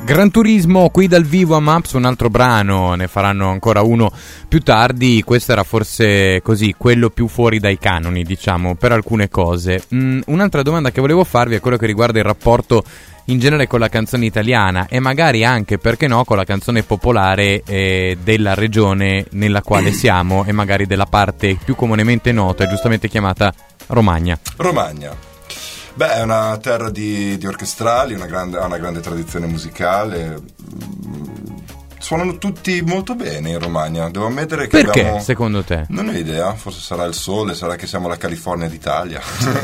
Gran Turismo qui dal vivo a Maps, un altro brano, ne faranno ancora uno più tardi. Questo era forse così, quello più fuori dai canoni, diciamo, per alcune cose. Un'altra domanda che volevo farvi è quello che riguarda il rapporto in genere con la canzone italiana e magari anche, perché no, con la canzone popolare della regione nella quale siamo e magari della parte più comunemente nota e giustamente chiamata Romagna. Beh, è una terra di orchestrali, ha una grande tradizione musicale. Suonano tutti molto bene in Romagna. Devo ammettere che perché, secondo te? Non ho idea, forse sarà il sole, sarà che siamo la California d'Italia.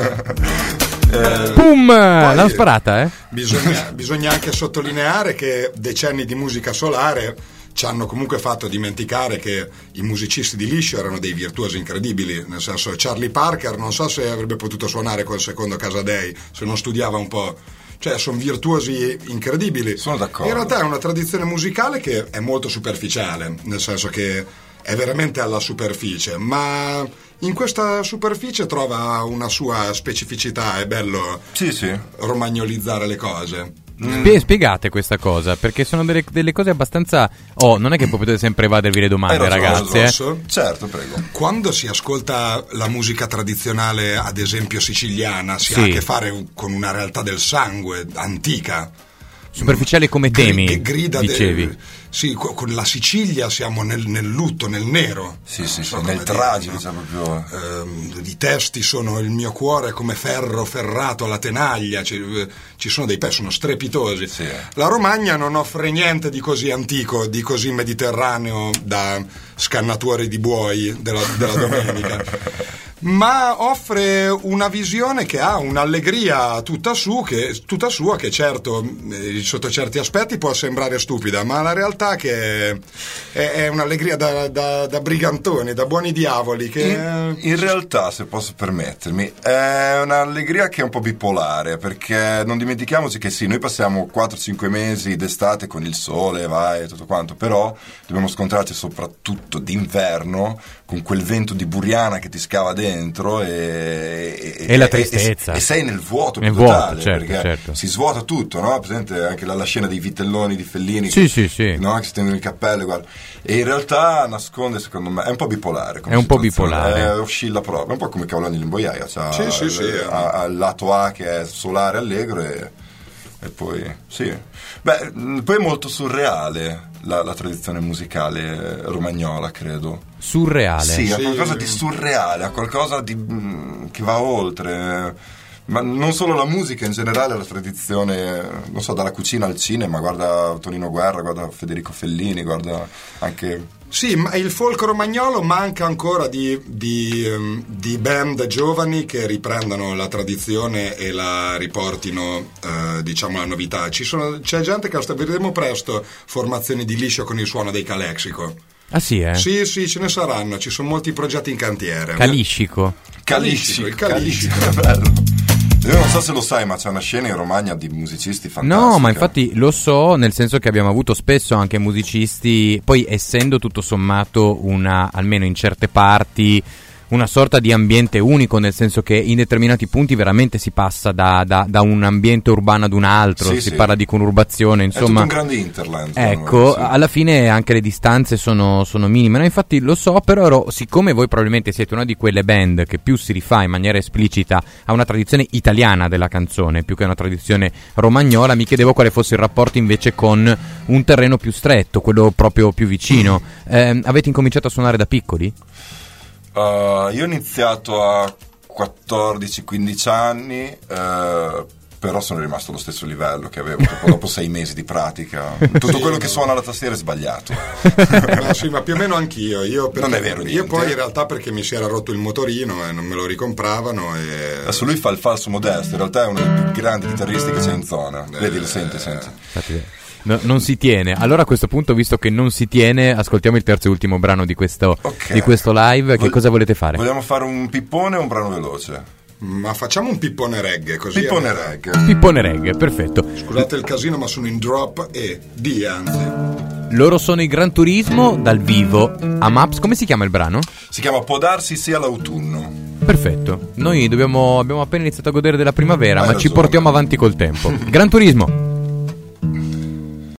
Boom! L'hanno sparata, eh? Bisogna anche sottolineare che decenni di musica solare ci hanno comunque fatto dimenticare che i musicisti di liscio erano dei virtuosi incredibili, nel senso Charlie Parker non so se avrebbe potuto suonare col secondo Casadei se non studiava un po', cioè sono virtuosi incredibili. Sono d'accordo. In realtà è una tradizione musicale che è molto superficiale, nel senso che è veramente alla superficie, ma in questa superficie trova una sua specificità, è bello romagnolizzare le cose. Spiegate questa cosa, perché sono delle cose abbastanza... non è che potete sempre evadervi le domande, ragazze. Certo, prego. Quando si ascolta la musica tradizionale, ad esempio siciliana, si ha a che fare con una realtà del sangue antica. Superficiale come temi, dicevi. Sì, con la Sicilia siamo nel lutto, nel nero. Sì, nel tragico, diciamo proprio. I testi sono il mio cuore come ferro ferrato alla tenaglia, ci sono dei pezzi, sono strepitosi. Sì. La Romagna non offre niente di così antico, di così mediterraneo da scannatore di buoi della domenica. Ma offre una visione che ha un'allegria tutta sua che certo sotto certi aspetti può sembrare stupida, ma la realtà che è un'allegria da brigantoni, da buoni diavoli che... in realtà, se posso permettermi, è un'allegria che è un po' bipolare, perché non dimentichiamoci che sì, noi passiamo 4-5 mesi d'estate con il sole, e tutto quanto, però dobbiamo scontrarci soprattutto d'inverno con quel vento di Buriana che ti scava dentro e la tristezza e sei nel vuoto totale, certo. Perché si svuota tutto, no? Presente anche la scena dei vitelloni di Fellini sì. No? Che si tengono il cappello, guarda. E in realtà nasconde, secondo me, è un po' bipolare, oscilla proprio, un po' come Cavolani l'Imboiaia, ha il lato A che è solare allegro e poi poi è molto surreale la tradizione musicale romagnola, credo. Surreale? Sì, ha qualcosa di surreale, ha qualcosa che va oltre, ma non solo la musica, in generale la tradizione, non so, dalla cucina al cinema, guarda Tonino Guerra, guarda Federico Fellini, guarda anche... Sì, ma il folk romagnolo manca ancora di band giovani che riprendano la tradizione e la riportino, diciamo, la novità. C'è gente che vedremo presto formazioni di liscio con il suono dei Calexico. Ah sì, Sì, ce ne saranno, ci sono molti progetti in cantiere. Caliscico, il Caliscico. Bello. Io non so se lo sai, ma c'è una scena in Romagna di musicisti fantastici. No, ma infatti lo so, nel senso che abbiamo avuto spesso anche musicisti, poi essendo tutto sommato almeno in certe parti, una sorta di ambiente unico, nel senso che in determinati punti veramente si passa da un ambiente urbano ad un altro, si parla di conurbazione, insomma. È tutto un grande interland. Ecco, alla fine anche le distanze sono minime, no? Infatti lo so, però siccome voi probabilmente siete una di quelle band che più si rifà in maniera esplicita a una tradizione italiana della canzone, più che una tradizione romagnola, mi chiedevo quale fosse il rapporto invece con un terreno più stretto, quello proprio più vicino. Avete incominciato a suonare da piccoli? Io ho iniziato a 14-15 anni, però sono rimasto allo stesso livello che avevo dopo 6 mesi di pratica. Tutto quello che suona la tastiera è sbagliato. No, sì, ma più o meno anch'io. Non è vero niente. Io poi in realtà perché mi si era rotto il motorino e non me lo ricompravano. Adesso lui fa il falso modesto, in realtà è uno dei più grandi chitarristi che c'è in zona. Vedi, lo senti. Infatti, non si tiene. Allora a questo punto, visto che non si tiene, ascoltiamo il terzo e ultimo brano di questo live. Che cosa volete fare? Vogliamo fare un pippone o un brano veloce? Ma facciamo un pippone reggae, così. Pippone reggae, perfetto. Scusate il casino, ma sono in drop anzi. Loro sono i Gran Turismo dal vivo a Maps. Come si chiama il brano? Si chiama Può darsi sia l'autunno. Perfetto. Noi abbiamo appena iniziato a godere della primavera, ma ci portiamo avanti col tempo. Gran Turismo.